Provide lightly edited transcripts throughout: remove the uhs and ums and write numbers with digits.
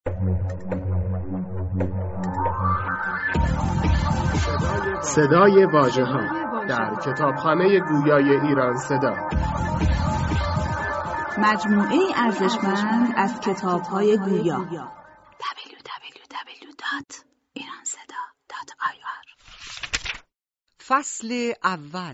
صدای واژه‌ها در کتابخانه گویای ایران صدا، مجموعه ارزشمند از کتاب‌های گویا. www.iranseda.ir. فصل اول.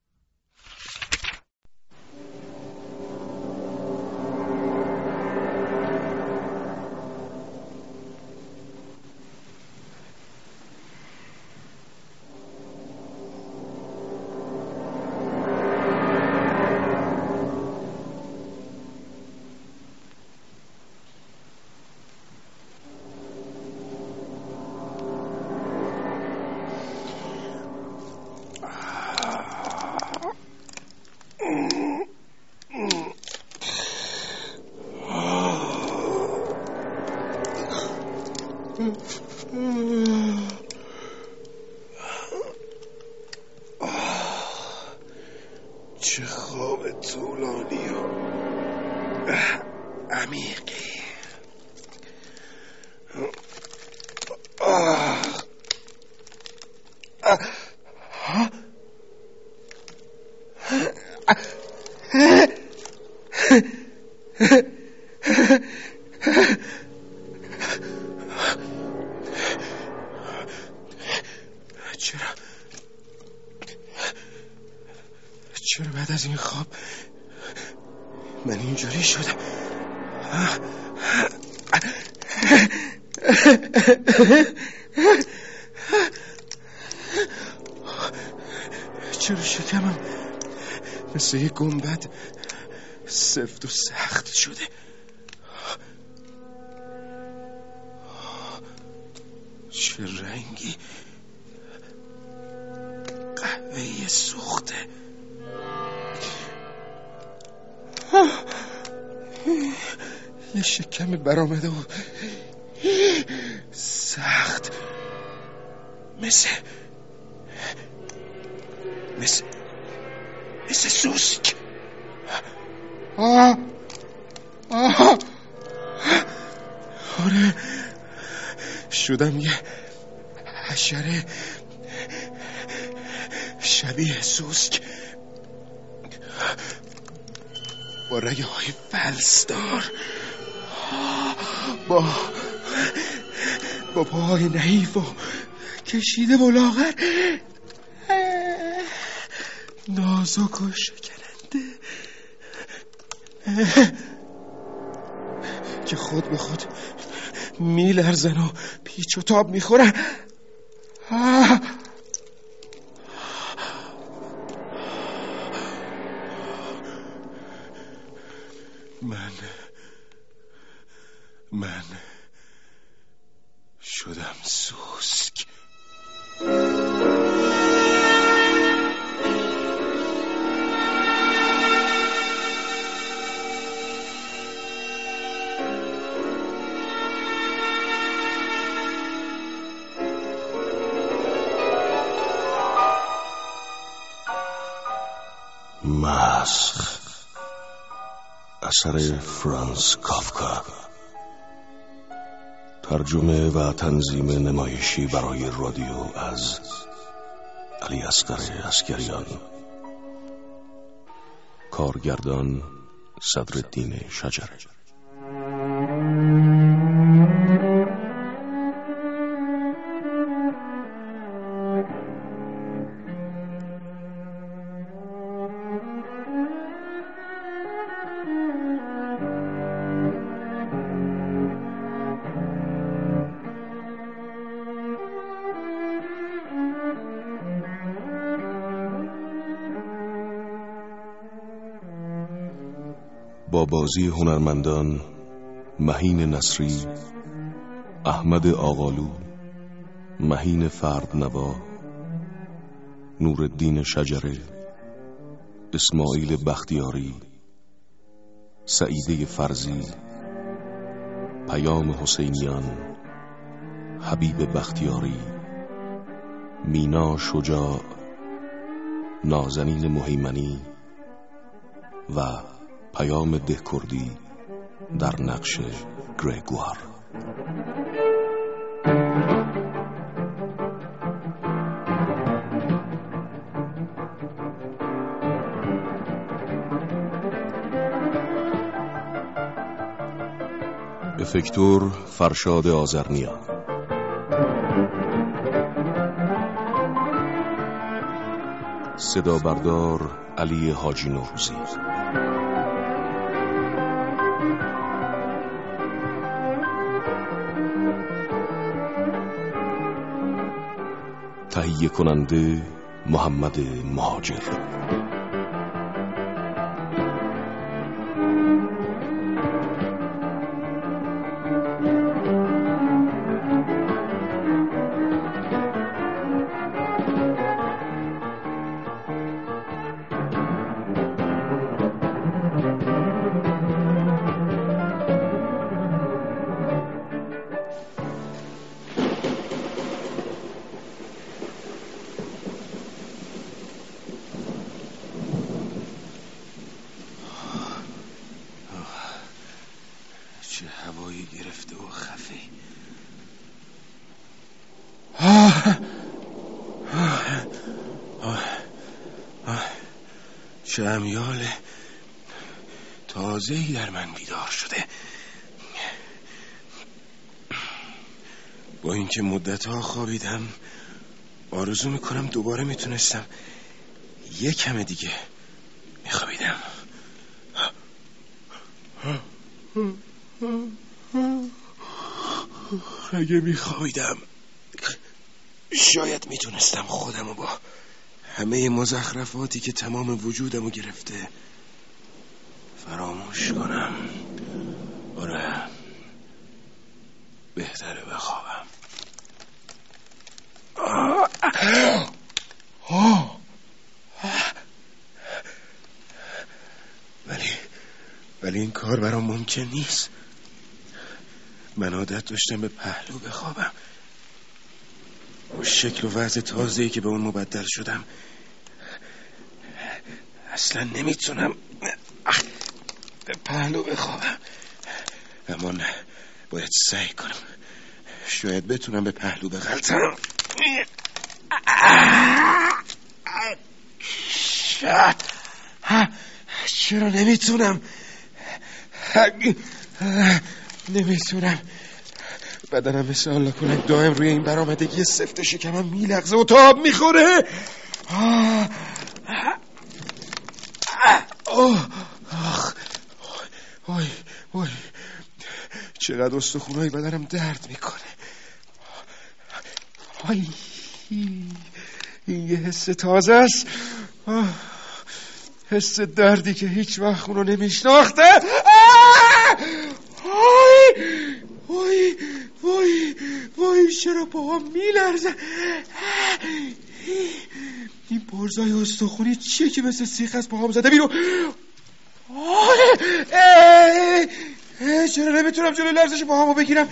چه خواب طولانی و عمیقی. چرا بعد از این خواب من اینجوری شدم؟ چرا شکمم مثل یک گنبد سفت و سخت شده؟ چه رنگی؟ قهوه‌ای سوخته. یه شکم برآمده و سخت، مثل سوسک. آره، شدم یه حشره شبیه سوسک با رگه های فلسدار، با پاهای نحیف و کشیده و لاغر، نازک و شکننده که خود به خود میلرزن و پیچ و تاب میخورن. من شدم سوسک. مسخ، اثر فرانس کافکا، ترجمه و تنظیم نمایشی برای رادیو از علی اصغر عسگریان، کارگردان صدرالدین شجره. با بازی هنرمندان مهین نصری، احمد آقالو، مهین فردنوا، نورالدین شجره، اسماعیل بختیاری، سعیده فرزی، پیام حسینیان، حبیب بختیاری، مینا شجاع، نازنین مهیمنی و پیام دهکردی در نقش گریگوار. افکتور فرشاد آذرنیا، صدا بردار علی حاجی نوروزی، تهیه کننده محمد مهاجر. چه هوایی گرفته و خفه. چه امیال تازه‌ای در من بیدار شده. با اینکه مدت‌ها خوابیدم، آرزو میکنم دوباره میتونستم یک کم دیگه میخوابیدم. اگه میخوابیدم شاید میتونستم خودمو با همه مزخرفاتی که تمام وجودمو گرفته فراموش کنم. آره، بهتره بخوابم. ولی این کار برام ممکن نیست. من عادت داشتم به پهلو بخوابم. با شکل و وضع تازه‌ای که به اون مبدل شدم اصلا نمیتونم به پهلو بخوابم. اما نه، باید سعی کنم. شاید بتونم به پهلو بغلطم. چرا نمیتونم؟ بدنم مثل الله کنک دائم روی این برآمدگی سفت شکمم میلغزه و تاب میخوره. وای چقدر استخونای بدنم درد میکنه. این یه حس تازه است، حس دردی که هیچ وقت اونو نمیشناخته. وای چرا پاهم میلرزه؟ این پرزای استخونی چیه که مثل سیخ از پاهم زده بیرون؟ چرا نمیتونم جلوی لرزش پاهامو بگیرم؟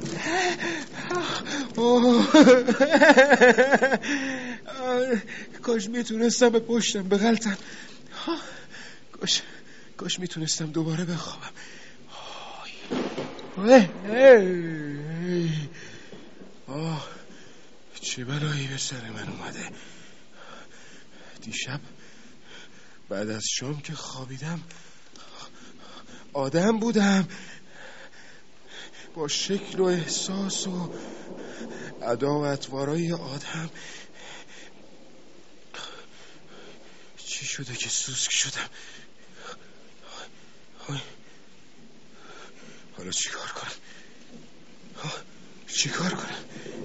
کاش میتونستم به پشتم بغلطم. کاش میتونستم دوباره بخوابم. چه بلایی به سر من اومده. دیشب بعد از شام که خوابیدم آدم بودم، با شکل و احساس و ادا و اطوارای آدم. چی شده که سوسک شدم؟ حالا چیکار کنم؟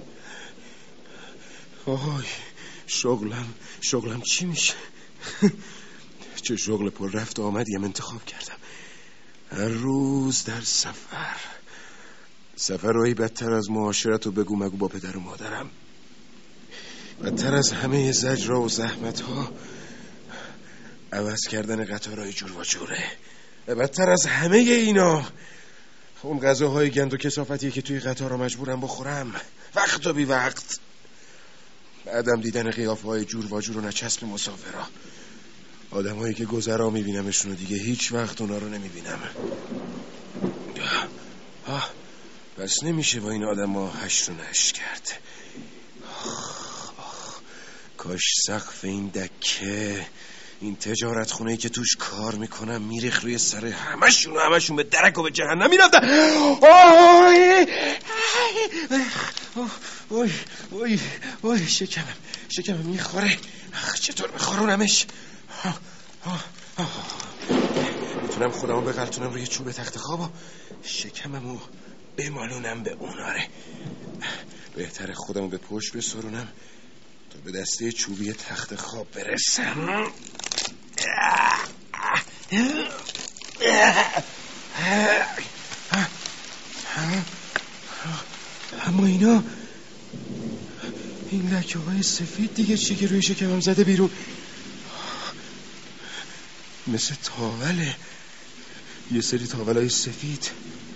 شغلم چی میشه؟ چه شغل پر رفت و آمدیم انتخاب کردم. هر روز در سفرهایی بدتر از معاشرت و بگو مگو با پدر و مادرم، بدتر از همه زجرها و زحمتها عوض کردن قطارهای جور و جوره، بدتر از همه اینا اون غذاهای گند و کثافتیه که توی قطارها مجبورم بخورم وقت و بی وقت. بعدم دیدن قیافه‌های جور و جور و نچسب مسافرها، آدم‌هایی که گذرا میبینمشون و دیگه هیچ وقت اونا رو نمیبینم. پس نمیشه با این آدم ها هش رو نش کرد. کاش سقف این دکه، این تجارت خونه‌ای که توش کار میکنم میریخ روی سر همشون به درک و به جهنم میرفتن. اوی شکمم میخوره. چطور بخورونمش؟ میتونم خودمو بغلتونم روی چوب تخت خواب و شکممو بمالونم به اوناره. بهتره خودمو به پشت بسرونم تا به دسته چوبی تخت خواب برسم. اما اینا، این لکه های سفید دیگه چی که روی شکمم زده بیرون؟ مثل تاوله، یه سری تاولای سفید.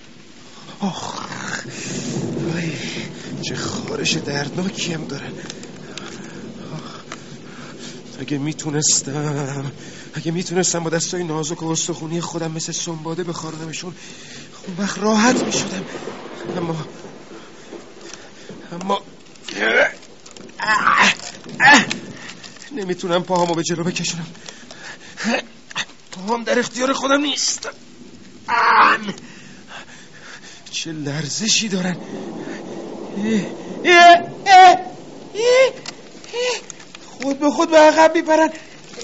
وای چه خارش دردناکی هم دارن. اگه میتونستم با دستای نازک و استخونی خودم مثل سنباده بخارونمشون، اون وقت راحت میشدم. اما نمیتونم پاهامو به جلو بکشونم. پاهم در اختیار خودم نیست. چه لرزشی دارن. خود به خود به عقب میپرن.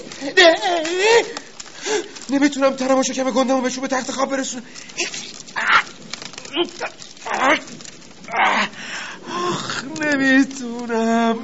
نمیتونم تنمو شکم گندمو بهشون به تخت خواب برسونم. نمیتونم.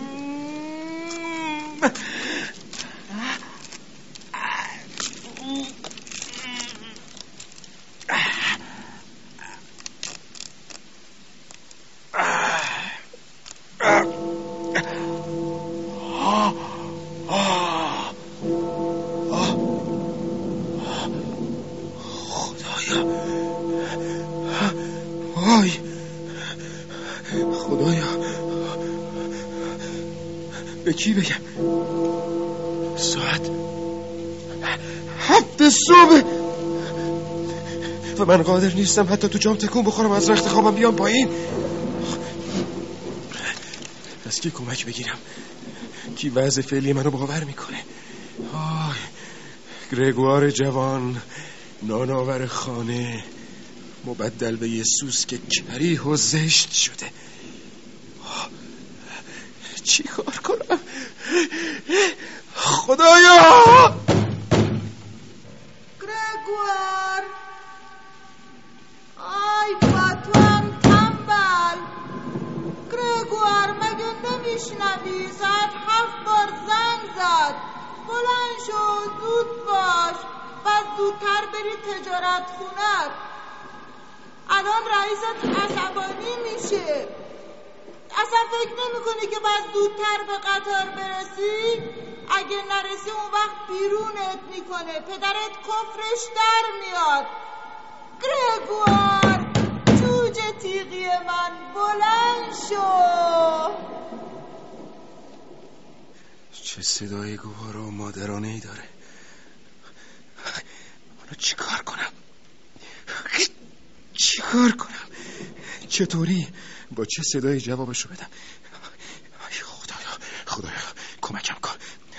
خدایا به کی بگم؟ ساعت 7 صبح و من قادر نیستم حتی تو جام تکون بخورم از رخت خوابم بیام پایین. از کی کمک بگیرم؟ کی وضع فعلی منو باور میکنه؟ گرگوار جوان، نانآور خانه، مبدل به یه سوس که کریه و زشت شده. چی کار کنم؟ خدایا! گرگوار، آی با تو هم تنبل. گرگوار مگه نمیشنوی؟ ساعت 7 بار زنگ زد. بلند شو، زود باش، بعد زودتر بری تجارت خونت. الان رئیست عصبانی میشه. اصلا فکر نمی کنی که باید زودتر به قطار برسی؟ اگه نرسی اون وقت بیرونت میکنه. پدرت کفرش در میاد. گرگوار جوجه تیغی من، بلند شو. چه صدای گوهر و مادرانه ای داره. منو چی کار کنم؟ چطوری؟ با چه صدایی جوابشو بدم؟ خدایا کمکم کن.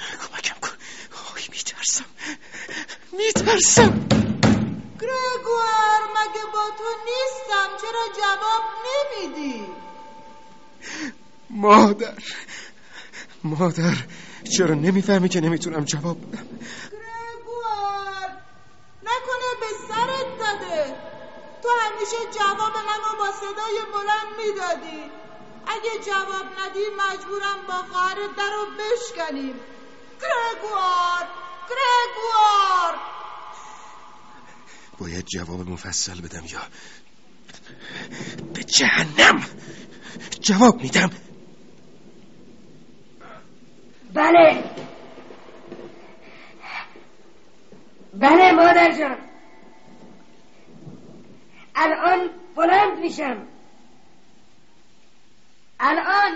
میترسم. گرگوار مگه با تو نیستم؟ چرا جواب نمیدی؟ مادر چرا نمیفهمی که نمیتونم جواب بدم؟ گرگوار نکنه به سرت داده؟ تو همیشه جواب منو با صدای بلند میدادی. اگه جواب ندی مجبورم با خواهرت درو بشکنیم. گرگوار باید جواب مفصل بدم یا به جهنم؟ جواب میدم. بله مادر جان، الان بلند میشم. الان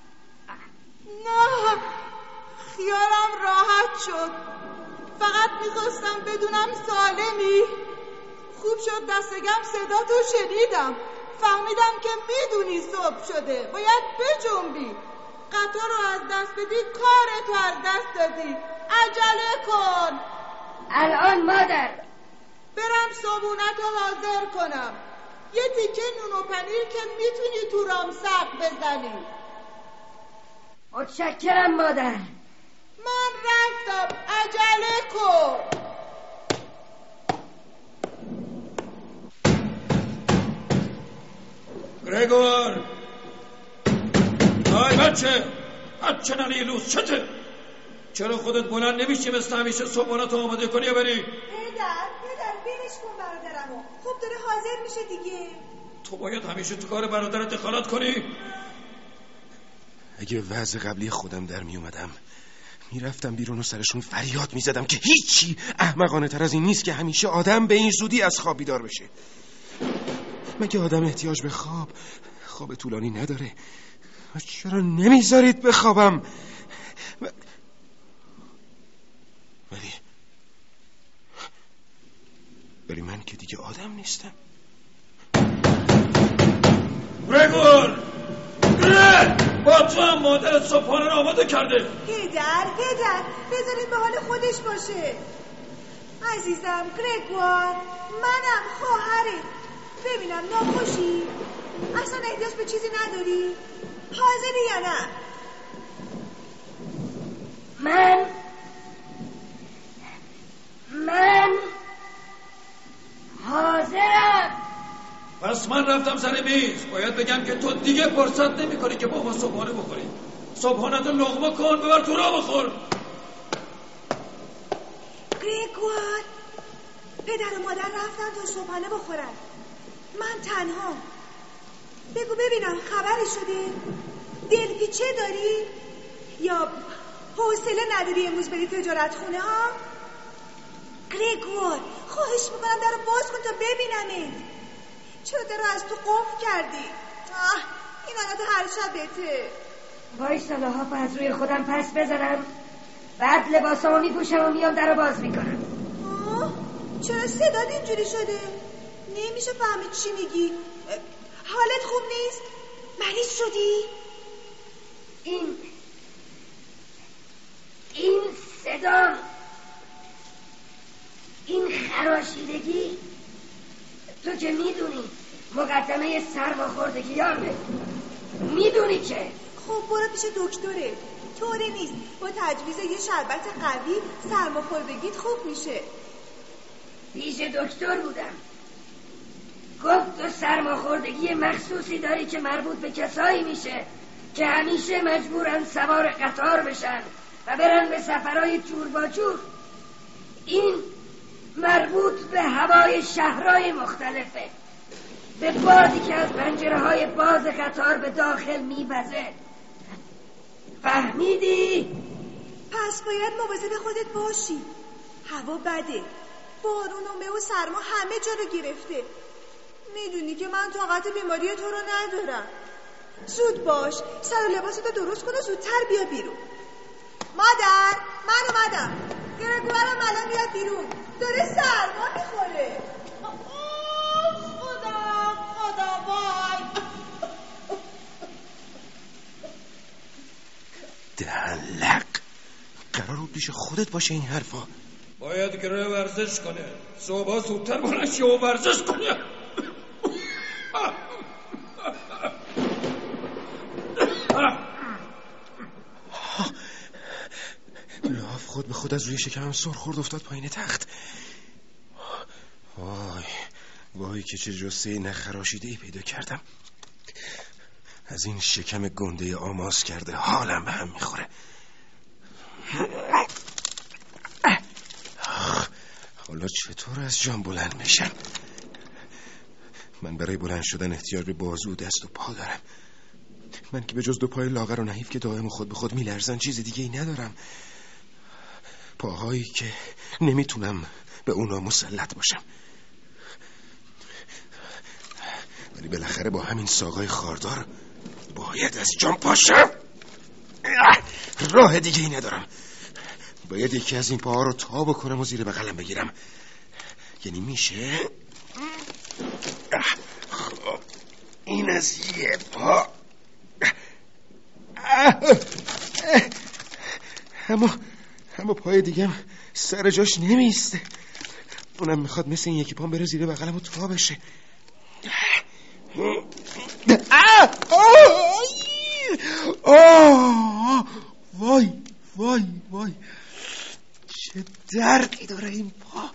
نه، خیالم راحت شد. فقط میخواستم بدونم سالمی. خوب شد دستگم صدا تو شنیدم. فهمیدم که میدونی صبح شده، باید بجنبی. قطار رو از دست بدی کارتو از دست دادی. عجله کن. الان مادر. برم صابونتو حاضر کنم. یه تیکه نون و پنیر که میتونی تو رام سق بزنی. متشکرم مادر. من رفتم، عجله کن. گرگور، آی بچه ننی لوس چته؟ چرا خودت بلند نمیشی مثل همیشه صبحانتو آماده کنی یا بری؟ پدر برش کن برادرمو. خب داره حاضر میشه دیگه. تو باید همیشه تو کار برادرت دخالت کنی؟ اگه وضع قبلی خودم در می اومدم میرفتم بیرون و سرشون فریاد میزدم که هیچی احمقانه تر از این نیست که همیشه آدم به این زودی از خواب بیدار بشه. مگه آدم احتیاج به خواب طولانی نداره؟ چرا نمیذارید بخوابم؟ ولی من که دیگه آدم نیستم. گرگور، با تو هم مادرت صبحانه رو آماده کرده. پدر بذارید به حال خودش باشه. عزیزم گرگوار، منم خواهرت. ببینم ناخوشی؟ اصلا احتیاج به چیزی نداری؟ حاضری یا نه؟ من حاضرم. پس من رفتم سر میز. باید بگم که تو دیگه فرصت نمی کنی که با ما صبحانه بخوری. صبحانه لقمه کن ببر تو را بخور. گرگوار، پدر و مادر رفتن تا صبحانه بخورن. من تنها. بگو ببینم خبری شده؟ دلپیچه داری؟ یا حوصله نداری امروز بری تجارت خونه ها؟ گرگوار، خواهش میکنم در رو باز کن تا ببینمت. چرا در رو از تو قفل کردی؟ این عادت هر شبته. وایسا لحاف از روی خودم پس بزنم، بعد لباسامو میپوشم و میام در رو باز میکنم. چرا صدات اینجوری شده؟ نمیشه فهمید چی میگی. حالت خوب نیست؟ مریض شدی؟ این صدا، این خراشیدگی، تو که میدونی مقدمه سرماخوردگی یاره. میدونی که خب برو پیش دکتره. طوری نیست با تجویز یه شربت قوی سرماخوردگیت خوب میشه. پیش دکتر بودم، گفت تو سرماخوردگی مخصوصی داری که مربوط به کسایی میشه که همیشه مجبورن سوار قطار بشن و برن به سفرهای جور با جور. این مربوط به هوای شهرهای مختلفه، به بادی که از پنجره‌های باز قطار به داخل میوزه. فهمیدی؟ پس باید مواظب خودت باشی. هوا بده، بارون و مه و سرما همه جا رو گرفته. میدونی که من طاقت بیماری تو رو ندارم. زود باش، سر و لباستو درست کن و زودتر بیا بیرون. مادر، من اومدم. گرگوارم الان میاد بیرون، داره سرما میخوره. خدا وای. دلق، قرار بود پیش خودت باشه این حرفا. باید گره ورزش کنه. صبح زودتر بلند شه و ورزش کنه. لاف خود به خود از روی شکمم سر خورد افتاد پایین تخت. وای که چه جثه نخراشیده‌ای پیدا کردم. از این شکم گنده آماس کرده حالم به هم میخوره. حالا چطور از جام بلند میشم؟ من برای بلند شدن احتیاج به بازو، دست و پا دارم. من که به جز دو پای لاغر و نحیف که دائم خود به خود میلرزن چیز دیگه ای ندارم. پاهایی که نمیتونم به اونا مسلط باشم. ولی بالاخره با همین ساقای خاردار باید از جام پاشم. راه دیگه ای ندارم. باید یکی از این پاها رو تا بکنم و زیر بغلم بگیرم. یعنی میشه؟ این از یه پا. اما پای دیگم سر جاش نمیسته. اونم میخواد مثل این یکی پام بره زیر بغلم و تا بشه. وای وای وای، چه دردی داره این پا.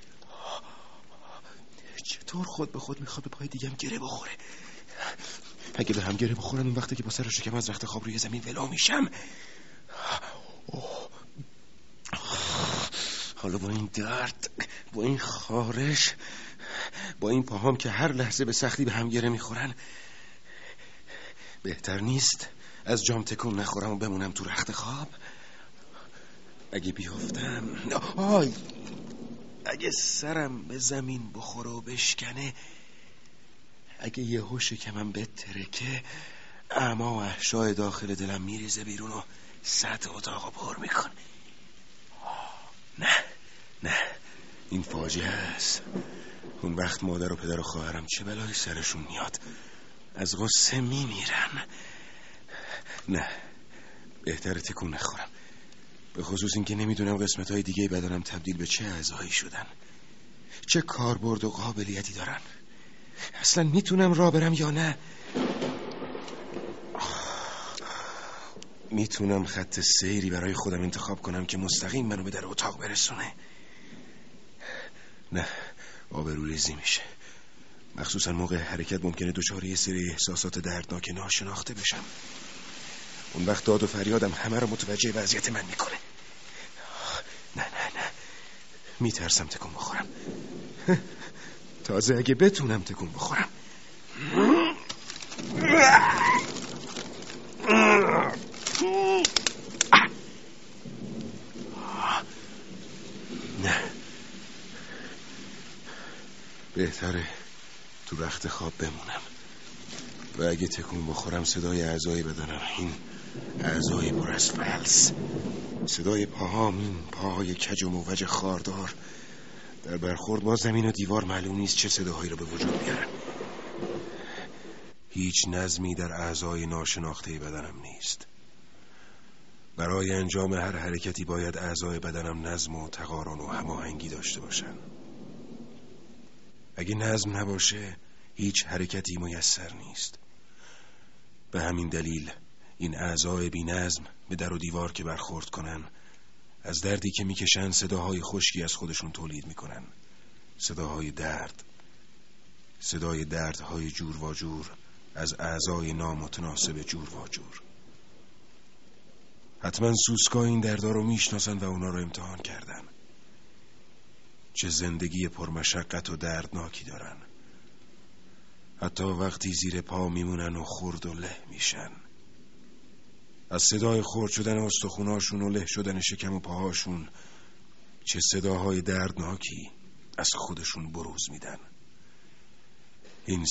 چطور خود به خود میخواد به پای دیگم گره بخوره؟ اگه به هم گره بخورن اون وقتی که با سر شکم از رخت خواب روی زمین ولو میشم. حالا با این درد، با این خارش، با این پاهام که هر لحظه به سختی به هم گره میخورن، بهتر نیست از جام تکون نخورم و بمونم تو رخت خواب؟ اگه بیافتم، اگه سرم به زمین بخوره و بشکنه، اگه یهو شکمم بترکه، اما احشای داخل دلم میریزه بیرون و سطح اتاقو پر میکن. نه این فاجعه است. اون وقت مادر و پدر و خواهرم چه بلایی سرشون میاد، از غصه میمیرن. نه، بهتره تکون نخورم، به خصوص این که نمیدونم قسمت‌های دیگه بدنم تبدیل به چه اعضایی شدن، چه کاربرد و قابلیتی دارن. اصلا میتونم راه برم یا نه؟ میتونم خط سیری برای خودم انتخاب کنم که مستقیم منو به در اتاق برسونه؟ نه، آبروریزی میشه. مخصوصا موقع حرکت ممکنه دچار یه سری احساسات دردناک ناشناخته بشم. اون وقت داد و فریادم همه رو متوجه وضعیت من میکنه. نه میترسم تکون بخورم، تازه اگه بتونم تکون بخورم. نه، بهتره تو رخت خواب بمونم و اگه تکون بخورم صدای اعضای بدنم، این اعضای پر از فلس، صدای پاهام، این پاهای کج و موج خاردار در برخورد با زمین و دیوار معلوم نیست چه صداهایی رو به وجود بیارن. هیچ نظمی در اعضای ناشناخته بدنم نیست. برای انجام هر حرکتی باید اعضای بدنم نظم و تقارن و هماهنگی داشته باشن. اگه نظم نباشه هیچ حرکتی میسر نیست. به همین دلیل این اعضای بی نظم به در و دیوار که برخورد کنن، از دردی که میکشن صداهای خشکی از خودشون تولید میکنن. صداهای درد، صدای دردهای جور و جور از اعضای نامتناسب جور و جور. حتما سوسکا این دردها رو میشناسن و اونا رو امتحان کردن. چه زندگی پرمشقت و دردناکی دارن. حتی وقتی زیر پا میمونن و خرد و له میشن. از صدای خرد شدن استخوناشون و له شدن شکم و پاهاشون چه صداهای دردناکی از خودشون بروز میدن. این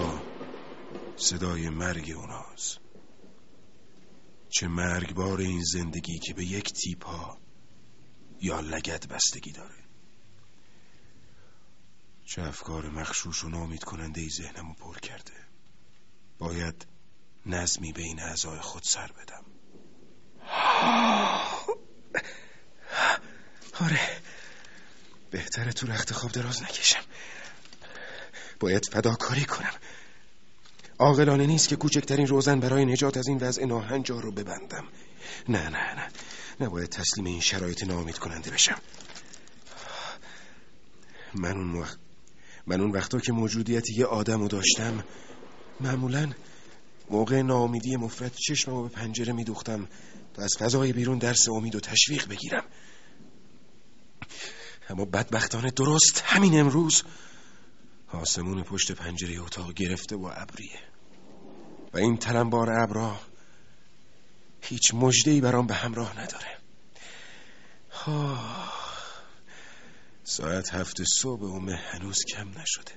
صدای مرگ اوناست. چه مرگبار این زندگی که به یک تیپا یا لگد بستگی داره. چه افکار مغشوش و ناامید کننده ای ذهنمو پر کرده. باید نظمی به این اعضای خود سر بدم. آره، بهتره تو رخت خواب دراز نکشم. باید فداکاری کنم. عاقلانه نیست که کوچکترین روزن برای نجات از این وضع ناهنجار رو ببندم. نه نباید تسلیم این شرایط ناامید کننده بشم. من اون وقتا که موجودیت یه آدمو داشتم، معمولاً موقع ناامیدی مفرط چشممو به پنجره میدوختم تا از فضای بیرون درس امید و تشویق بگیرم. اما بدبختانه درست همین امروز آسمون پشت پنجره اتاق گرفته و ابریه و این تلمبار ابرا هیچ مژده‌ای برام به همراه نداره. ساعت 7 صبح و مه هنوز کم نشده.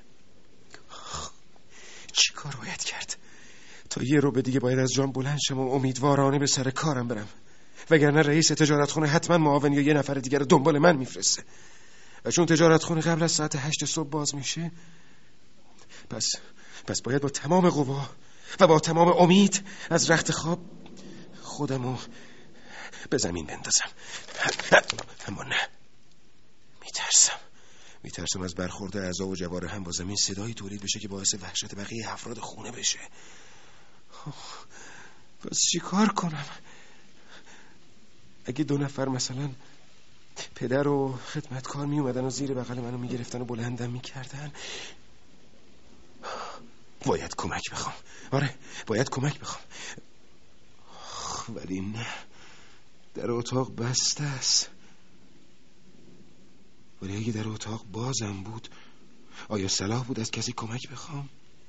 چی کار باید کرد؟ تا یه رو به دیگه باید از جام بلند شم و امیدوارانه به سر کارم برم، وگرنه رئیس تجارتخونه حتما معاون یا یه نفر دیگر رو دنبال من میفرسته. و چون تجارتخونه قبل از ساعت 8 صبح باز میشه، پس باید با تمام قوا و با تمام امید از رخت خواب خودمو به زمین بندازم. اما نه، میترسم از برخورد اعضا و جوارحم با زمین صدایی تولید بشه که باعث وحشت بقیه افراد خونه بشه. پس چی کار کنم؟ اگه 2 نفر مثلا پدر و خدمتکار می اومدن و زیر بغل منو می گرفتن و بلندم می کردن، باید کمک بخوام. آره باید کمک بخوام. ولی نه، در اتاق بسته است. ولی اگه در اتاق بازم بود، آیا صلاح بود از کسی کمک بخوام؟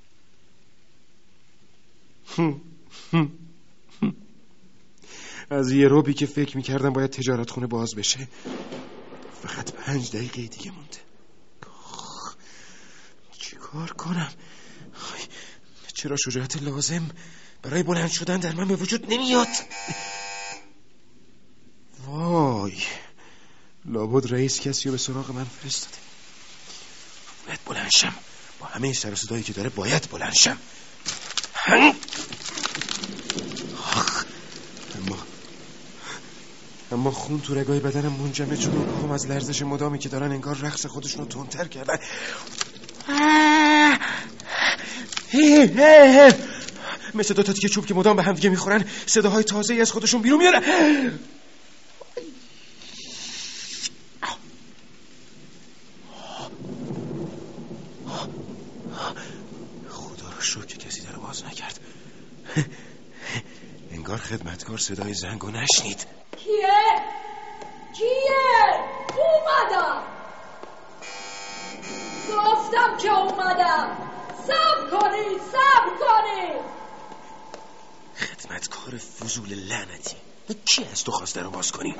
از یه روبی که فکر میکردم باید تجارت خونه باز بشه فقط 5 دقیقه دیگه مونده. چی کار کنم؟ چرا شجاعت لازم برای بلند شدن در من به وجود نمیاد؟ وای، لابد رئیس کسی رو به سراغ من فرستاده. باید بلند شم، با همه سر و صدایی که داره باید بلند شم. اما خون تو رگای بدنم منجمد شد و پاهم از لرزش مدامی که دارن انگار رقص خودشون رو تندتر کردن. مثل 2 تا تیکه چوب که مدام به هم دیگه میخورن، صداهای تازه‌ای از خودشون بیرون میارن. خدا رو شکر که کسی در باز نکرد. انگار خدمتکار صدای زنگو نشنید. کیه؟ اومدم. گفتم که اومدم. صبر کنید. خدمتکار فضول لعنتی، کی از تو خواست درو باز کنی؟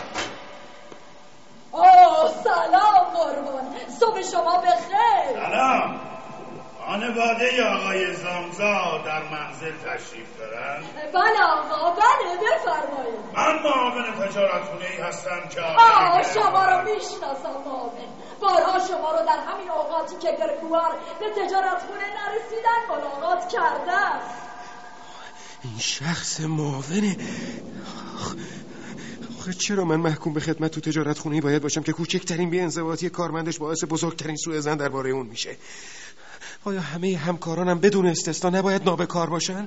سلام قربان، صبح شما بخیر. سلام. خانواده آقای زامزا در منزل تشریف دارن؟ بله آقا، بله بفرمایید. من معاون تجارتخونه‌ای هستم که شما رو میشناسم معاون. بارها شما رو در همین اوقاتی که گرگوار به تجارتخونه نرسیدن ملاقات کردم. این شخص معاونه. آخه چرا من محکوم به خدمت تو تجارتخونه‌ای باید باشم که کوچکترین بی‌انضباطی کارمندش باعث بزرگترین سوء ظن درباره اون میشه؟ آیا همه همکارانم بدون استثنا نباید نابکار باشن؟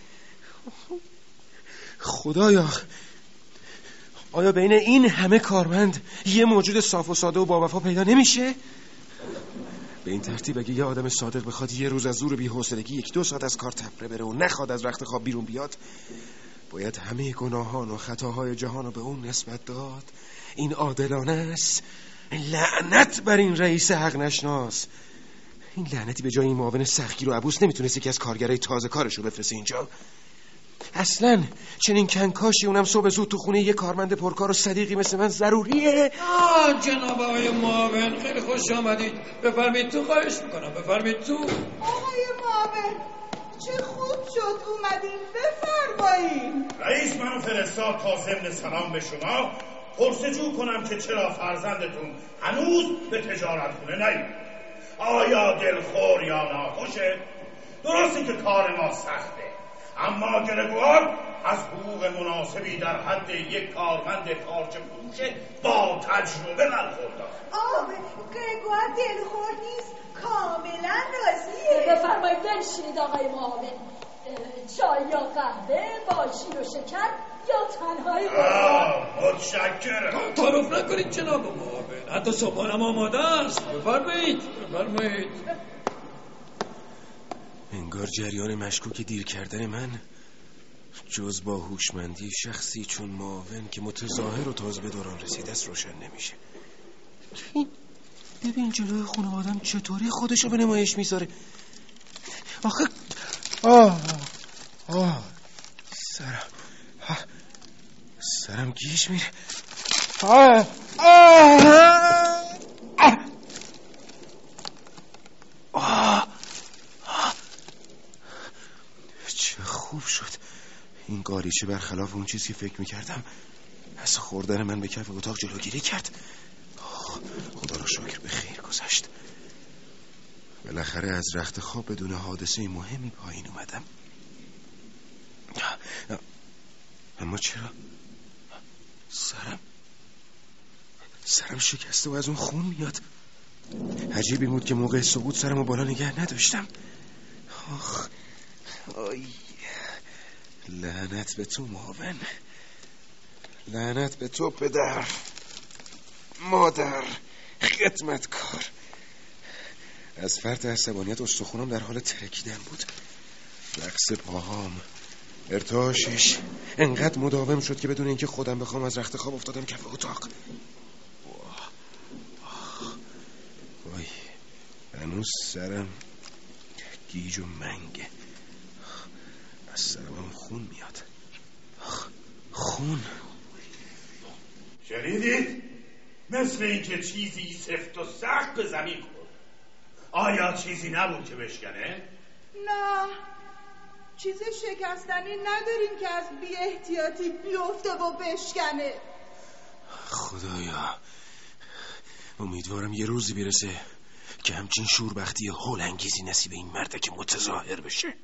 خدایا، آیا بین این همه کارمند یه موجود صاف و ساده و با وفا پیدا نمیشه؟ به این ترتیب اگه یه آدم صادق بخواد یه روز از زور بی‌حوصلگی 1-2 ساعت از کار تفره بره و نخواد از رخت خواب بیرون بیاد، باید همه گناهان و خطاهای جهان رو به اون نسبت داد. این عادلانه است. لعنت بر این رئیس حق نشناس. این لعنتی به جای این معاون سختگیر و عبوس نمیتونست یکی از کارگرای تازه کارشو بفرسته اینجا. اصلا چنین کنکاشی اونم صبح زود تو خونه یه کارمند پرکار و صدیقی مثل من ضروریه؟ جناب آقای معاون، خیلی خوش آمدید. بفرمایید تو، خواهش میکنم بفرمایید تو. آقای معاون، چه خوب شد اومدین، بفرمایید. رئیس منو فرستاد تا ضمن سلام به شما پرسجو کنم که چرا فرزندتون هنوز به تجارتخونه نیومده. آیا دلخور یا ناخوشه؟ درسته که کار ما سخته، اما گرگوار از حقوق مناسبی در حد یک کارمند پارچه فروشه با تجربه برخوردار. گرگوار دلخور نیست، کاملا راضیه. بفرمایید بنشینید آقای معاون. چای یا قهوه با شیر و شکر یا تنهایی قربان؟ متشکرم. تعارف نکنید جناب معاون، حتی صبحانم آماده است. بفرمایید. انگار جریان مشکوک دیر کردن من جز با هوشمندی شخصی چون معاون که متظاهر و تازه به دوران رسیده است روشن نمیشه. ببین جلوی خونه آدم چطوری خودشو به نمایش میذاره. آخه سرم گیش میره. چه خوب شد. این قالیچه برخلاف اون چیزی که فکر میکردم از خوردن من به کف اتاق جلوگیری کرد. خدا رو شکر به خیر گذشت. بالاخره از رخت خواب بدون حادثه مهمی پایین اومدم. اما چرا سرم شکسته و از اون خون میاد؟ عجیبی بود که موقع سقوط سرمو بالا نگه نداشتم. آخ آی، لعنت به تو معاون، لعنت به تو پدر، مادر، خدمتکار. از فرط عصبانیت استخونم در حال ترکیدن بود. رقص پاهام، ارتعاشش انقدر مداوم شد که بدون اینکه خودم بخوام از رخت خواب افتادم کف اتاق. وای، هنوز سرم گیج و منگه. از سرم خون میاد. خون. شنیدید؟ مثل اینکه چیزی سفت و سخت به زمین خورد. آیا چیزی نبود که بشکنه؟ نه، چیز شکستنی نداریم که از بی احتیاطی بیفته و بشکنه. خدایا، امیدوارم یه روزی برسه که همچین شوربختی هول انگیزی نصیب این مردک متظاهر بشه.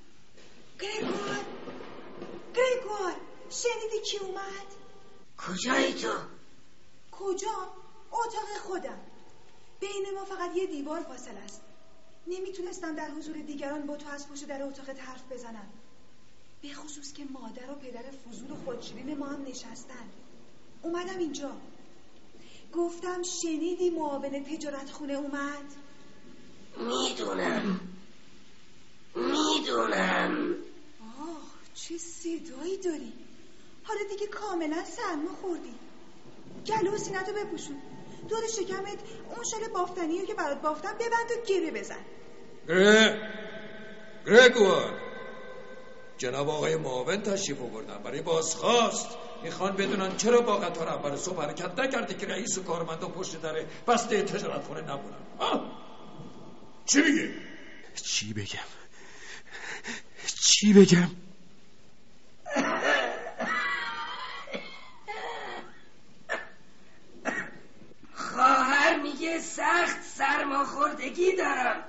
گریگور، شنیدی کی اومد؟ کجایی تو؟ کجا؟ اتاق خودم. بین ما فقط یه دیوار فاصله است. نمیتونستم در حضور دیگران با تو از پشت در اتاقت حرف بزنم، به خصوص که مادر و پدر فضول و خودشیرین ما هم نشستن. اومدم اینجا، گفتم شنیدی معاون تجارت خونه اومد؟ میدونم. آه، چه صدایی داری. حالا دیگه کاملا سرما خوردی. گلو و سینتو بپوشون، دور شکمت اون شال بافتنیو که برات بافتم ببند و گره بزن. گریگور، جناب آقای معاون تشریف آوردن برای بازخواست. میخوان بدونن چرا با قطار اول صبح حرکت نکرده که رئیس و کارمندا پشت در بسته تجارت خونه نبودن. چی میگی؟ چی بگم؟ خواهر میگه سخت سرماخوردگی دارم.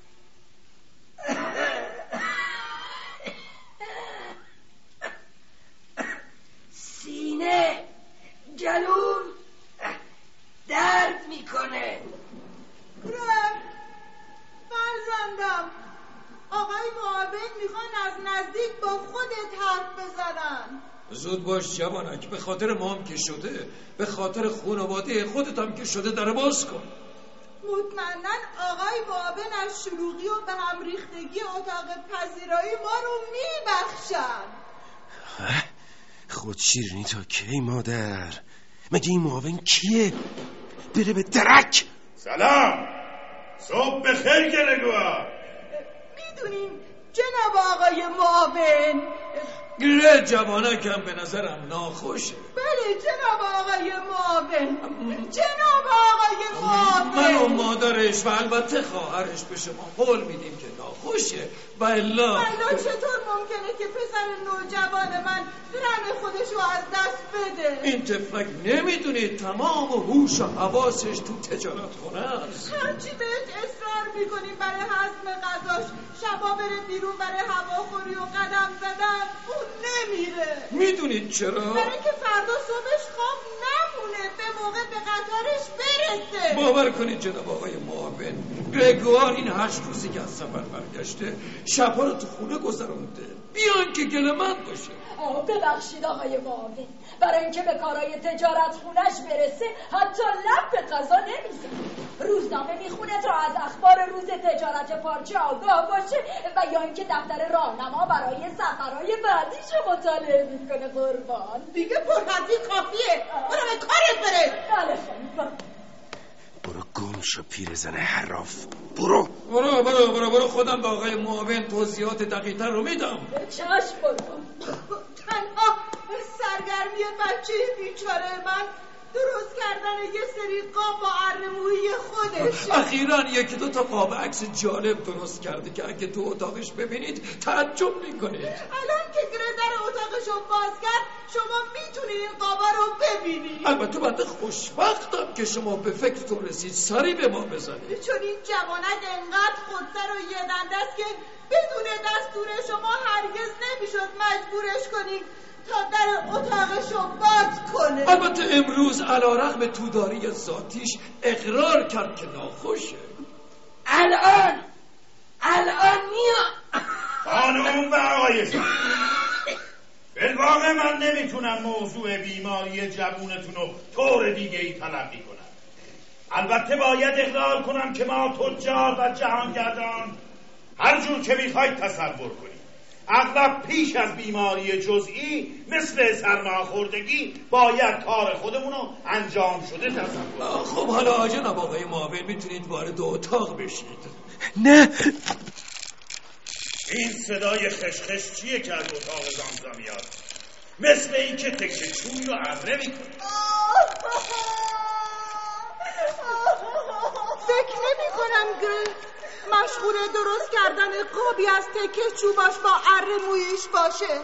سینه، گلوم درد میکنه. فرزندم، آقای معاون میخوان از نزدیک با خودت حرف بزنن. زود باش جوانک، به خاطر ما هم که شده، به خاطر خانواده خودت هم که شده، در باز کن. مطمئناً آقای معاون از شلوغی و به هم ریختگی اتاق پذیرایی ما رو میبخشن. خود شیرینی تا کی مادر؟ مگه این معاون کیه؟ بره به درک. سلام، صبح بخیر گریگور. میدونین جناب آقای معاون، گره جوانکم به نظرم ناخوشه. بله جناب آقای معاون، جناب آقای معاون. من و مادرش و البته خواهرش به شما قول میدیم که ناخوشه. بلا چطور ممکنه که پسر نوجوان من رن خودشو از دست بده؟ این طفلک نمیدونه تمام هوش و حواسش تو تجارت خونه است. هرچی بهش اصرار میکنیم برای هضم غذاش، شبا بره بیرون برای هواخوری و قدم زدن، اون نمیره. میدونید چرا؟ برای که فردا صبحش خواب نمونه، به موقع به قطارش برسه. باور کنید جناب آقای معاون، گریگور این 8 روزی که از سفر برگشته شبها رو تو خونه گذرونده، بیان که گله‌مند باشه. ببخشید آقای معاون، برای اینکه به کارهای تجارت خونش برسه حتی لب به غذا نمیزنه. روزنامه میخونه تا از اخبار روز تجارت پارچه آگاه باشه و یا اینکه دفتر راهنما برای سفرهای بعدیشو مطالعه میکنه. قربان دیگه پرحدی کافیه، برو به کارت بره. بله خانم. برو گم شو پیرزن حراف. برو خودم به آقای معاون توضیحات دقیق‌تر رو میدم. چشم برو. تنها سرگرمی بچه بیچاره من درست کردن یه سری قاب با ارمویی خودش. اخیراً 1-2 تا قاب عکس جالب درست کرده که اگه تو اتاقش ببینید تعجب میکنید. الان که گره در اتاقشو باز کرد شما میتونید این قابا رو ببینید. البته من خوشبختم که شما به فکرتون رسید سری به ما بزنید، چون این جوانک انقدر خودسر و یه دنده است که بدون دستور شما هرگز نمیشد مجبورش کنید تا در اتاقشو باز کنه. البته امروز علیرغم توداری ذاتیش اقرار کرد که ناخوشه. الان میاد. خانم و آقایشان، بالواقع من نمیتونم موضوع بیماری جوونتون رو طور دیگه ای تلقی کنم. البته باید اقرار کنم که ما تجار و جهانگردان هر جور که میخواید تصور کنید اغلب پیش از بیماری جزئی مثل سرماخوردگی باید کار خودمونو انجام شده تصور. خب حالا جناب آقای معاون میتونید وارد اتاق بشید. نه، این صدای خشخش چیه که از اتاق زمزم میاد؟ مثل این که تکه چوی رو اره میکنه. فکر نمی کنم گره مشغول درست کردن قابی از تکه چوباش با اره مویش باشه.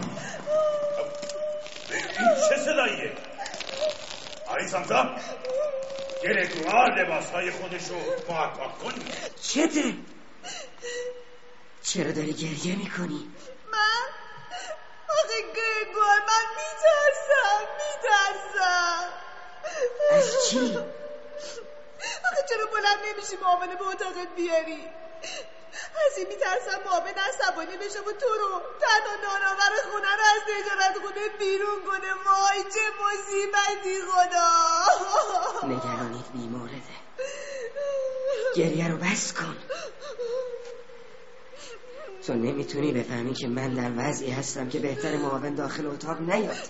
این چه صداییه؟ آقای زمزم، گرگوار لباسهای خودش رو محقق کنی. چته؟ چرا داری گریه میکنی؟ من؟ آقای گرگوار، من میترسم. از چی؟ آخه چرا بلند نمیشی معاون به اتاقت بیاری؟ از این میترسم معاون عصبانی بشه و تو رو تنها نانآور خونه رو از تجارت خونه بیرون کنه. وای چه مصیبتی خدا. نگرانیت بیمورده. گریه رو بس کن. تو نمیتونی بفهمی که من در وضعی هستم که بهتر معاون داخل اتاق نیاد.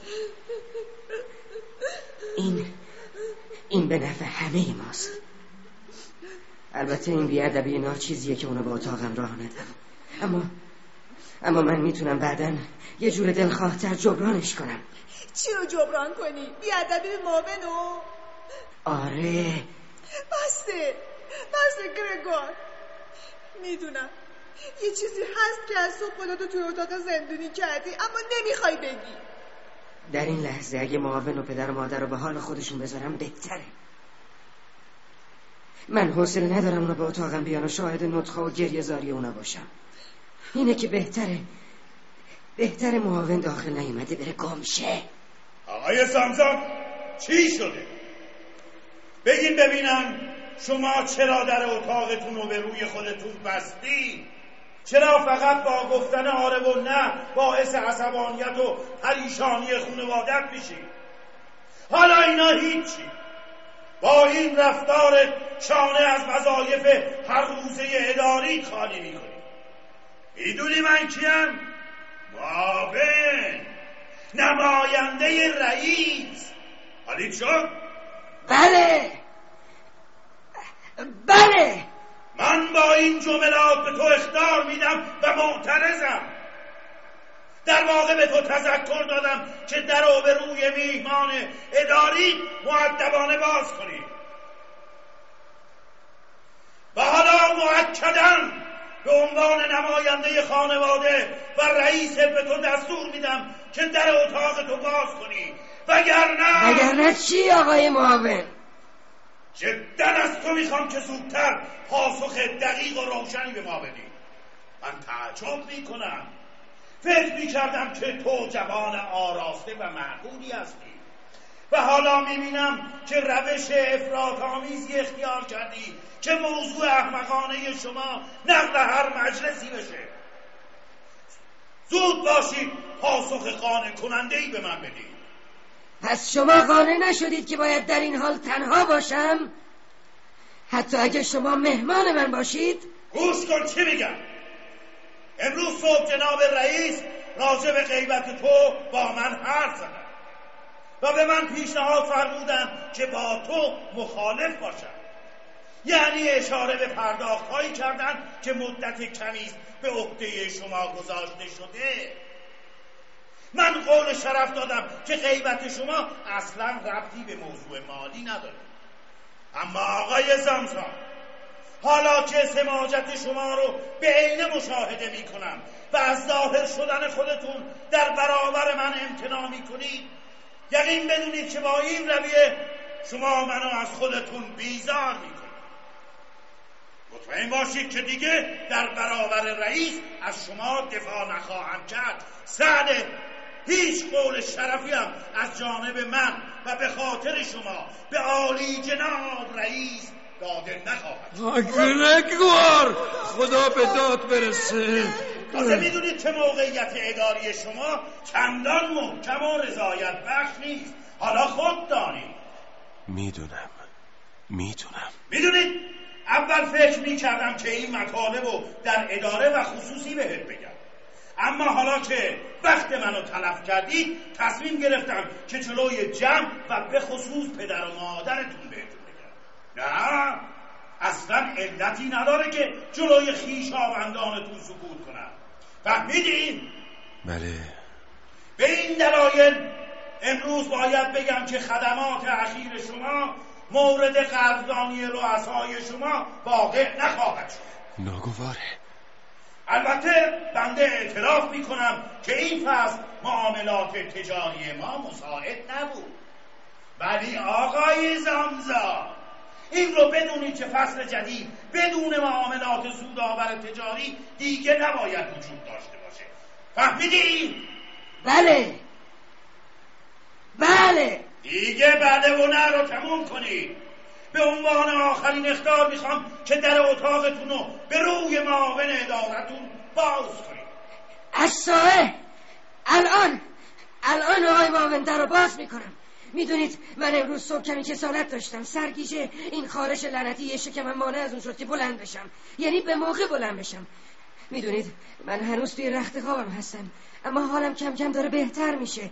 این به نفع همه ماست. البته این بیادبی ناچیزیه که اونو به اتاقم راه ندم، اما من میتونم بعداً یه جور دلخواهتر جبرانش کنم. چی رو جبران کنی؟ بیادبی به معاونو؟ آره. بسته گرگوار. میدونم یه چیزی هست که از صبح خودتو توی اتاق زندونی کردی اما نمیخوای بگی. در این لحظه اگه معاون و پدر و مادر رو به حال خودشون بذارم بهتره. من حوصله ندارم اونا به اتاقم بیان و شاهد نطخه و گریه زاری اونا باشم. اینه که بهتره معاون داخل نیومده بره گم شه. آقای زمزم، چی شده؟ بگین ببینم شما چرا در اتاقتون رو به روی خودتون بستی؟ چرا فقط با گفتن آره و نه باعث عصبانیت و پریشانی خانوادت میشی؟ حالا اینا هیچی. با این رفتار شانه از وظایف هر روزه اداری خالی میکنی. میدونی من کیم؟ معاون، نماینده رئیس. حالی شد؟ بله. من با این جملات به تو اخطار میدم و معترضم. در واقع به تو تذکر دادم که در رو به روی میهمان اداری مؤدبانه باز کنی. و حالا مؤکداً به عنوان نماینده خانواده و رئیس به تو دستور میدم که در اتاق تو باز کنی، وگرنه چی آقای معاون؟ جدا از تو میخوام که زودتر پاسخ دقیق و روشنی به ما بدی. من تعجب میکنم. فکر میکردم که تو جوان آراسته و معقولی هستی و حالا میبینم که روش افراط‌آمیزی اختیار کردی که موضوع احمقانه شما نقل هر مجلسی بشه. زود باشید پاسخ قانع کننده‌ای به من بدید. پس شما قانع نشدید که باید در این حال تنها باشم؟ حتی اگه شما مهمان من باشید؟ گوش کن چی میگم. امروز صبح جناب رئیس راجع به غیبت تو با من حرف زدن و به من پیشنهاد فرمودن که با تو مخالف باشم. یعنی اشاره به پرداخت‌هایی کردن که مدت کمی به عهده شما گذاشته شده. من قول شرف دادم که غیبت شما اصلا ربطی به موضوع مالی نداره. اما آقای زمزم، حالا که سماجت شما رو به عینه مشاهده می کنم و از ظاهر شدن خودتون در برابر من امتناع میکنید، یقین بدونید که با این رویه شما منو از خودتون بیزار میکنید. مطمئن باشید که دیگه در برابر رئیس از شما دفاع نخواهم کرد. سعده هیچ قول شرفی هم از جانب من و به خاطر شما به عالی جناب رئیس داده نخواهد. گرگوار خدا به داد برسه. تازه میدونید که موقعیت اداری شما چندان محکم و رضایت بخش نیست. حالا خود دانید. میدونم. میدونید اول فکر میکردم که این مطالب رو در اداره و خصوصی بهت بگم، اما حالا که وقت منو تلف کردید تصمیم گرفتم که جلوی جمع و به خصوص پدر و مادرتون بهتون بگم. نه اصلا علتی نداره که جلوی خویشاوندانتون سکوت کنم. فهمیدین؟ بله. به این دلایل امروز باید بگم که خدمات اخیر شما مورد قدردانی رؤسای شما واقع نخواهد شد. ناگواره. البته بنده اعتراف میکنم که این فصل معاملات تجاری ما مساعد نبود، ولی آقای زمزا این رو بدونید که فصل جدید بدون معاملات سودآور تجاری دیگه نباید وجود داشته باشه. فهمیدین؟ بله دیگه بله و نه رو تموم کنید. به عنوان آخرین اخطار میخوام که در اتاقتون رو به روی معاون ادارتون باز کنید. الساعه الان آقای معاون در رو باز میکنم. میدونید من امروز صبح کمی کسالت داشتم. سرگیجه این خارش لعنتی یه شکمم مانع از اون شد که بلند بشم، یعنی به موقع بلند بشم. میدونید من هنوز توی رخت خوابم هستم، اما حالم کم کم داره بهتر میشه.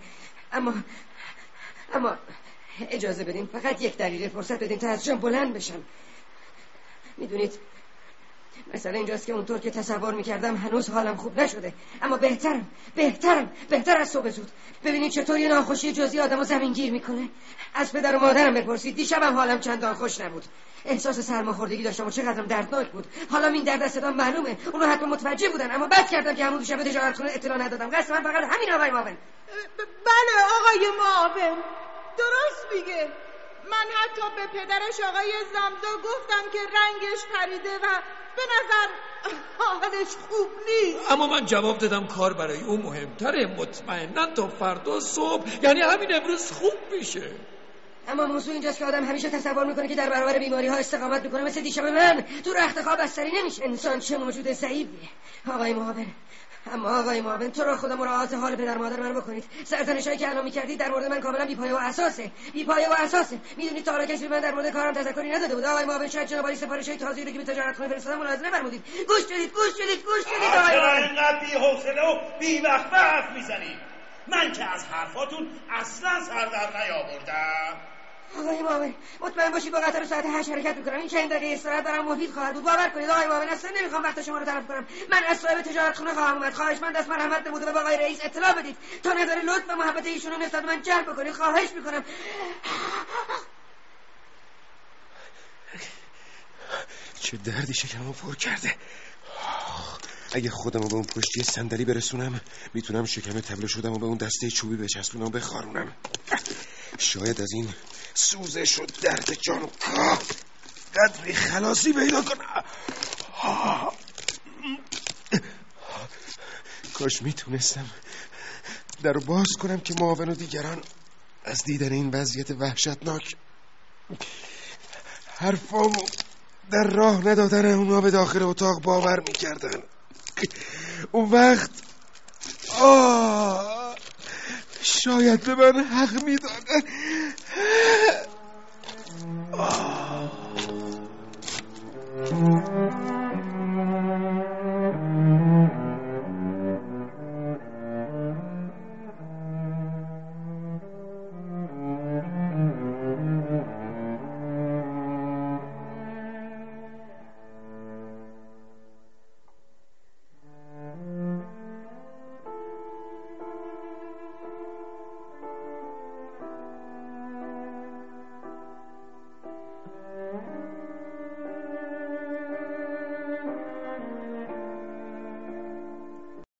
اما اجازه بدین فقط 1 دقیقه فرصت بدین تا از جام بلند بشم. میدونید مثلا اینجاست که اونطور که تصور میکردم هنوز حالم خوب نشده، اما بهتر از صبح زود. ببینید چطور یه ناخوشی جزئی آدمو زمینگیر میکنه. از پدر و مادرم بپرسید، دیشبم حالم چندان خوش نبود. احساس سرماخوردگی داشتم و چقدرم دردناک بود. حالا این درد از صدام معلومه، اونو حتما متوجه بودن، اما بد کردم که همون دیشب تجارتخونه اطلاع ندادم. قصد من فقط همین آقای معاون. بله آقای معاون درست میگه. من حتی به پدرش آقای زمزا گفتم که رنگش پریده و به نظر حالش خوب نیست. اما من جواب دادم کار برای اون مهمتره. مطمئناً تا فردا صبح، یعنی همین امروز خوب میشه. اما موضوع اینجاست که آدم همیشه تصور میکنه که در برابر بیماری ها استقامت میکنه. مثل دیشب من تو رخت خواب بستری نمیشه. انسان چه موجود ضعیفیه. آقای معاون، اما آقای معاون تو را خدا مراعات حال پدر مادر من بکنید. سرزنشایی که الان میکردید در مورد من کاملا بی‌پایه و اساسه. میدونید تا حالا کسی من در مورد کارم تذکری نداده بود. آقای معاون شاید جناب عالی سفارشی تازه‌ای رو که به تجارتخونه فرستادم ملاحظه نفرمودید. گوش بدید آقای معاون. اینقدر بی‌حوصله و بی‌وقت حرف میزنید. من که از حرفاتون اصلا سر در نیاوردم. آقای معاون مطمئن باشید با قطار ساعت 8 حرکت میکنم. این چند دقیقه استراحت دارم مفید خواهد بود. باور کنید آقای معاون اصلا نمیخوام وقت شما رو تلف کنم. من از صاحب تجارتخونه خواهم اومد. خواهشمند از مرحمت نموده و با آقای رئیس اطلاع بدید تا نظر لطف و محبت ایشونو نسبت من جلب بکنید. خواهش میکنم. چه دردی شکمو پر کرده. اگه خودمو به اون پشتی صندلی برسونم میتونم شکم تبله شدم و به اون دسته چوبی بچسبونم و بخارونم. شاید از این سوزش و درد جان و کاه قدری خلاصی پیدا کنم. کاش میتونستم در رو باز کنم که معاون و دیگران از دیدن این وضعیت وحشتناک حرفامو در راه ندادن اونا به داخل اتاق باور میکردن. اون وقت شاید به من حق میدادن.